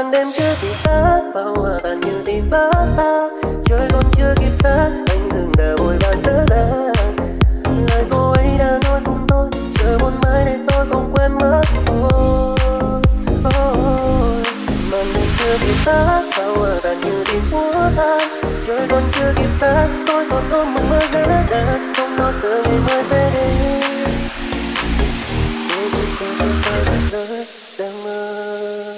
màn đêm chưa kịp tắt và hoa tàn như tim bát ta. Trời còn chưa kịp xa, anh dừng đã vội vàng dở dang. Lời cô ấy đã nói cùng tôi, giờ buồn mãi để tôi không quên mất tôi. Màn đêm chưa kịp tắt và hoa tàn như tim của ta. Trời còn chưa kịp xa, tôi còn ôm một mơ rất đàn, không lo sợ ngày mai sẽ đến. Chỉ sợ sẽ phải thật rất đang mơ.